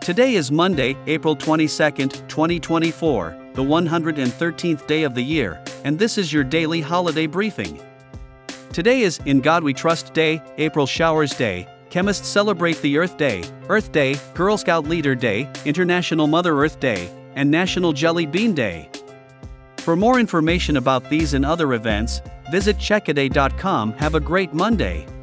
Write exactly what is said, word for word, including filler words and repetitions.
Today is Monday, April twenty-second, twenty twenty-four, the one hundred thirteenth day of the year, and this is your daily holiday briefing. Today is In God We Trust Day, April Showers Day, chemists celebrate the Earth Day, Earth Day, Girl Scout Leader Day, International Mother Earth Day, and National Jelly Bean Day. For more information about these and other events, visit checkaday dot com. Have a great Monday.